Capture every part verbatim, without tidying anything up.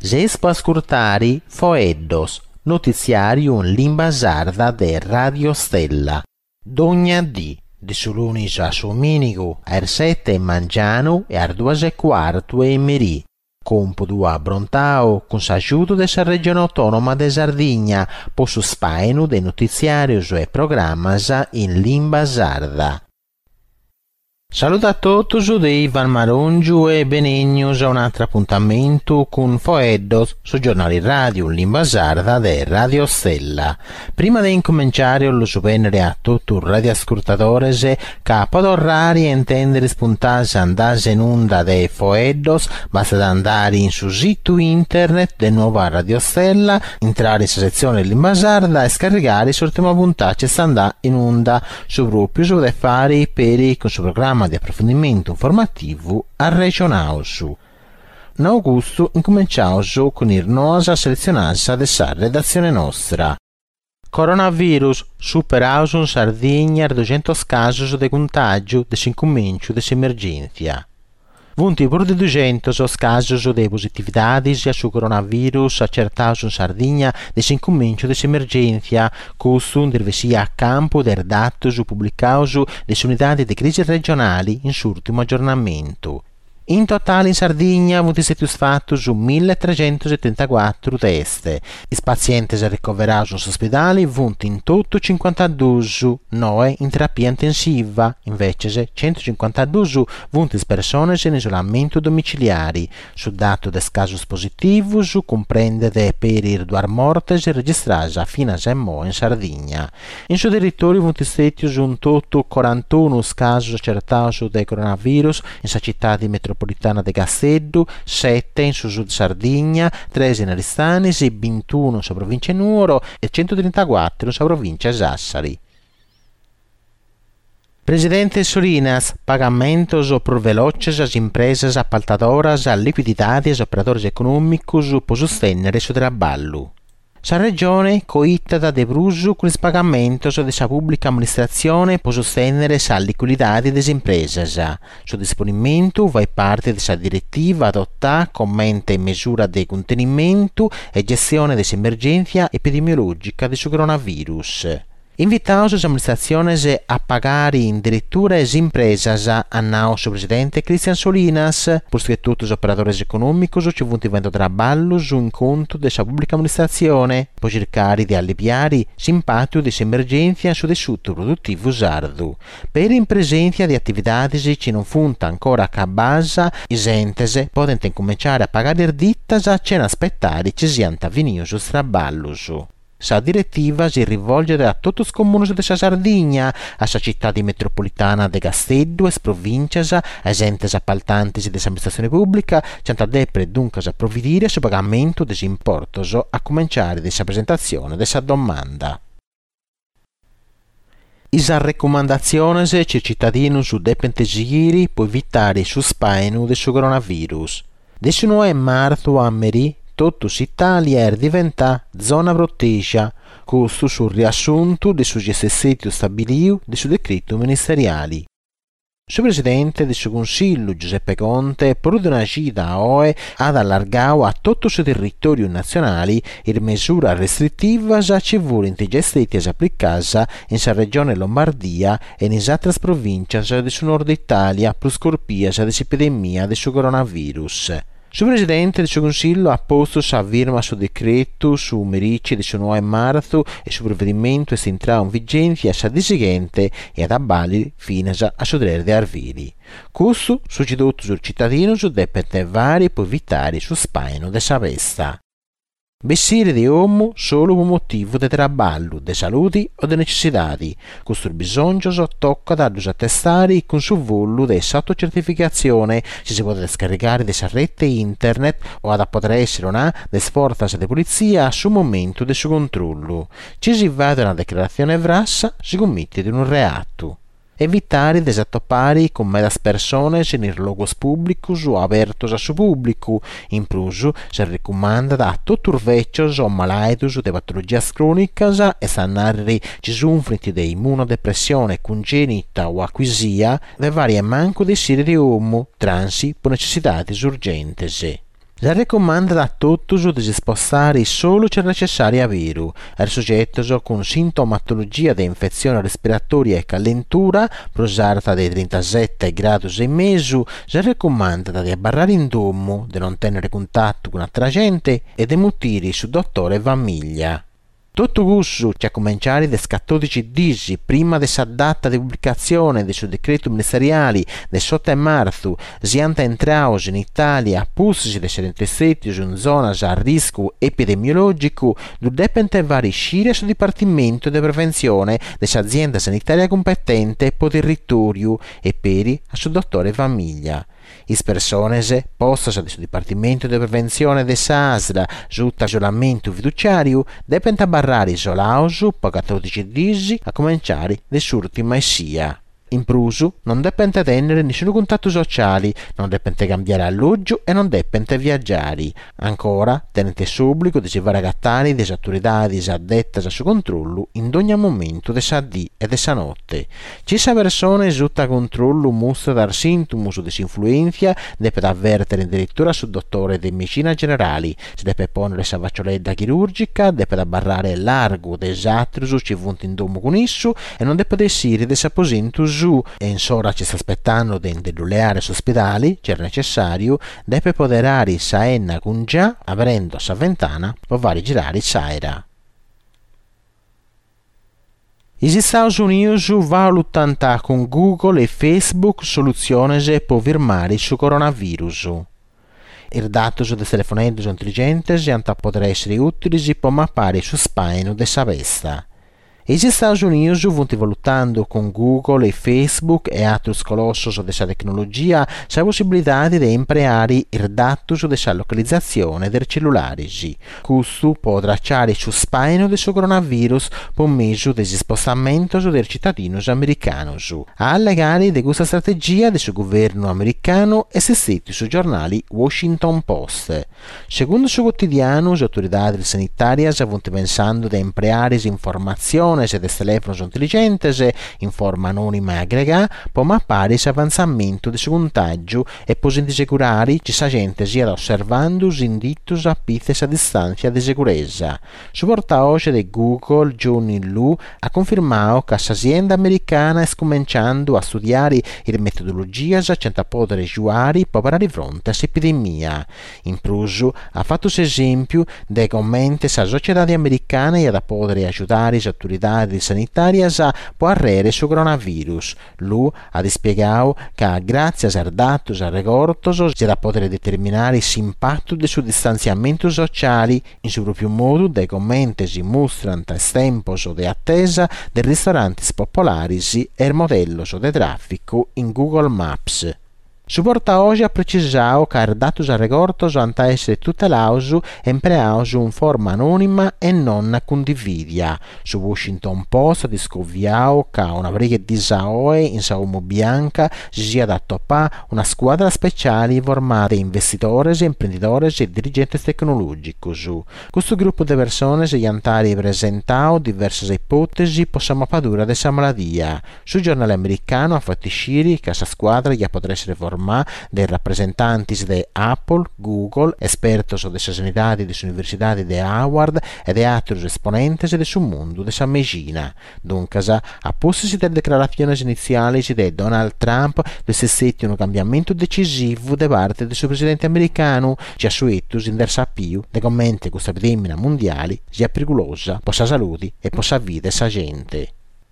Jespo ascoltare Foeddos, notiziario in lingua sarda de Radio Stella. Dogna di, di sulunis a Sominico, a sette e mangiano e a due e quarto e merì. Compodo a Brontao, con s'aiuto della regione autonoma de Sardegna, posso spainu de notiziarios e programmas in lingua sarda. Saluto a tutti da Ivan Marongiu e benegnos a un altro appuntamento con Foeddos su giornali radio in lingua sarda de Radio Stella. Prima di incominciare lo subvenire a tutti i radioascoltatori che potranno intendere spuntarsi andare in onda de Foeddos, basta andare in su sito internet de nuova Radio Stella, entrare in sezione lingua sarda e scaricare l'ultima puntata che sta andando in onda su proprio su de fare per con suo programma di approfondimento informativo a regionale su. In augusto incominciamo con il nosa selezionata della redazione nostra. Coronavirus superato in Sardegna duecento casi di contagio di incomincio di emergenza. venti per duecento casi di positività su coronavirus accertati in Sardegna di incomincio di emergenza, questo sia a campo del dato pubblicato dalle unità di crisi regionali in suo ultimo aggiornamento. In totale in Sardegna sono stati fatti su milletrecentosettantaquattro test. I pazienti ricoverati in ospedale sono in tutto cinquantadue, nove in terapia intensiva, invece centocinquantadue sono persone in isolamento domiciliare. Sul dato dei casi positivi comprende per i due morti registrati fino a mo in Sardegna. In suo territorio sono stati in tutto quarantuno casi accertati del coronavirus in città di metropolitana metropolitana de Gasseddu, sette in su Sud Sardegna, tre in Aristanis, ventuno in provincia Nuoro e centotrentaquattro in provincia Sassari. Presidente Solinas, pagamentos por veloces às empresas appaltadoras, a liquidità e operatori econômicos per sostenere il trabalho. La regione coita da debruso con il pagamento della pubblica amministrazione per sostenere la liquidità delle imprese. Il disponimento va parte della direttiva adottata come misura di contenimento e gestione dell'emergenza epidemiologica del coronavirus. Invitamos le amministrazioni a pagare in addirittura le imprese, annunció il presidente Cristian Solinas, posto tutti gli operatori economici ci vanno diventando traballo su in conto della pubblica amministrazione, per cercare di alleviare l'impatto dell'emergenza sul tessuto produttivo sardo. Per in presenza di attività che non sono ancora a base, i enti possono cominciare a pagare le ditte senza aspettare che siano avvenuti sul traballo. La direttiva si rivolge a tutti i comuni della Sardegna, alla città di metropolitana de Gasseddu, alle province, ai enti appaltanti dell'amministrazione pubblica, che deve dunque provvedere sul pagamento degli importi a cominciare dalla presentazione della domanda. Le raccomandazioni che i cittadini devono seguire per evitare il spino del coronavirus. diciannove marzo a Merì, tutta l'Italia è diventata zona protesa, questo sul riassunto del suo gestito stabilito del suo decreto ministeriale. Il presidente del Consiglio Giuseppe Conte, per una gita a O E, ha allargato a tutto il suo territorio nazionale le misure restrittive che vogliono essere applicate in regione Lombardia e in altre province del nord Italia per scorpire dell'epidemia del coronavirus. Il Presidente del Consiglio ha posto la firma sul decreto su Merici diciannove marzo e sul provvedimento è entrato in vigenza a seguente e ad abballi fino a sudrere di arvili. Questo succedotto sul cittadino su deve vari per evitare il spino della pesta. Vestire di uomo solo per motivo di traballo, di salute o di necessità. Questo bisogno tocca darlo a testare con suo volo di autocertificazione, se si può scaricare dalla rete internet o ad poter essere una delle forze di polizia sul momento del suo controllo. Se si va da una dichiarazione vrassa, si commette di un reato. Evitare di toppare con medas persone in luoghi pubblici o aperti al pubblico. In plus, si raccomanda a tutti i vecchi o malati di patologie croniche e sanare che soffrono di immunodepressione congenita o acquisia, le varie manco di siri di uomo, transi per necessità urgenti. Si raccomanda a tutti di si spostare solo se necessario avere. Er soggetto con sintomatologia di infezione respiratoria e calentura, prosarta dei trentasette gradi e mezzo, si raccomanda di abbarrare in domo, di non tenere contatto con altra gente e di mutire su dottore famiglia. Tutto questo c'è a cominciare da quattordici giorni prima della data di pubblicazione del suo decreto ministeriale del sotto marzo, si è entrato in Italia a pussi di essere stretti in zone a rischio epidemiologico, dipende vari uscire sul Dipartimento di Prevenzione dell'azienda sanitaria competente per il territorio e per sul dottore famiglia. Le persone poste sul Dipartimento di Prevenzione del S A S L sotto isolamento fiduciario devono barrare isolato per quattordici giorni a cominciare dall'ultima sia. In plus, non dipende tenere nessun contatto sociale, non dipende cambiare alloggio e non dipende viaggiare. Ancora, tenete subito di fare ragattare delle autorità addette al suo controllo in ogni momento della dì e della notte. Ci sono persone sotto a controllo mostra dal sintomo di disinfluenza, deve avvertere addirittura sul dottore di medicina generale, si deve ponere la faccioletta chirurgica, deve barrare largo desatro ci vunti in domo con esso e non deve essere desaposento su e insomma ci sta aspettando di deduleare su ospedali, se necessario, deve poterare saenna con già, aprendo sa ventana, per vari girare saera. Gli Stati Uniti valutano con Google e Facebook soluzioni per firmare su coronavirus. I dati delle telefonette intelligenti potrebbero essere utili per mappare su spine della vesta. E gli Stati Uniti stanno valutando con Google e Facebook e altri colossi della tecnologia la possibilità di impiegare i dati della localizzazione dei cellulari. Questo può tracciare su spine del coronavirus per mezzo degli spostamenti dei cittadini americani. A legare di questa strategia del governo americano è scritto sui giornali Washington Post. Secondo il suo quotidiano, le autorità sanitarie stanno pensando di impiegare informazioni e dei telefoni intelligenti in forma anonima e aggregata per mappare l'avanzamento del contagio e per assicurare che la gente sia osservando gli indizi a pizze a distanza di sicurezza. Su portavoce di Google, Johnny Liu, ha confermato che l'azienda americana sta cominciando a studiare le metodologie per poter aiutare per fare fronte all'epidemia. In più, ha fatto l'esempio di come la società americana è da poter aiutare le autorità sanitarie a porre su coronavirus. Lui ha spiegato che grazie ai dati e ricordi si da poter determinare l'impatto del suo distanziamento sociale in suo proprio modo dei commenti si mostrano il tempo di attesa dei ristoranti popolari e il modello di traffico in Google Maps. Su portavoce ha precisato che i dati e ricordi hanno essere tutelati e impiegati in forma anonima e non condividia. Su Washington Post ha scoviato che una brigata di Saoe in Saumo Bianca si sia da toppare una squadra speciale formata da investitori, imprenditori e dirigenti tecnologici. Questo gruppo di persone si hanno presentato diverse ipotesi per la mappatura della malattia. Sul giornale americano ha fatto uscire che questa squadra già potrà essere formata dei rappresentanti di Apple, Google, esperti della sanità delle università di Harvard e di altri esponenti del suo mondo della medicina. Dunque, a posto delle dichiarazioni iniziali di Donald Trump, si sente un cambiamento decisivo da parte del suo presidente americano, che ha sueto in desafio di come questa epidemia mondiale sia pericolosa per la salute e per la vita della gente.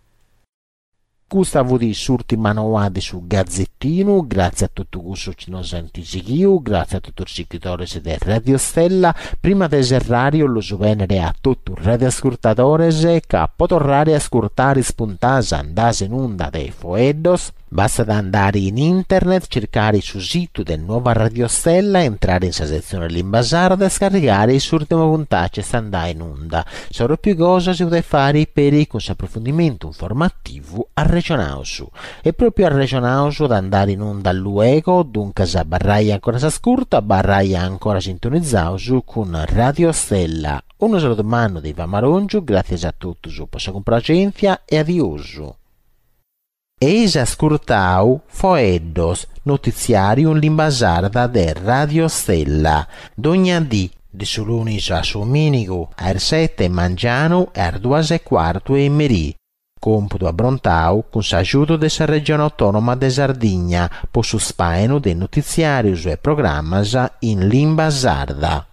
Questa di l'ultima novità su Gazzettino, grazie a tutti questo che ci senti seguito, grazie a tutti i seguitori di Radio Stella. Prima del serrario lo venere a tutti i radioascoltatori che potrà ascoltare spuntase andase in onda dei Foeddos. Basta andare in internet, cercare sul sito del nuovo Radio Stella, entrare in sezione Lingua Sarda e scaricare il suo ultimo puntaggio e andare in onda. Sono più cose si deve fare per il approfondimento informativo a Regionausu. E proprio a Regionausu ad andare in onda all'Uego, dunque se barrai ancora si scurta, barrai ancora sintonizzato con Radio Stella. Un saluto mano di Vamarongiu, grazie a tutti per la complacenza e adiosu. Eis ascoltau Foeddos, notiziarium in lingua sarda de Radio Stella, d'ogna dì, di su lunis a su minigu, er sette mangianu e er duas e quartu e merì. Computo abbrontau con s'aiuto della regione autonoma de Sardigna, po su spainu de notiziarius e programmas in lingua sarda.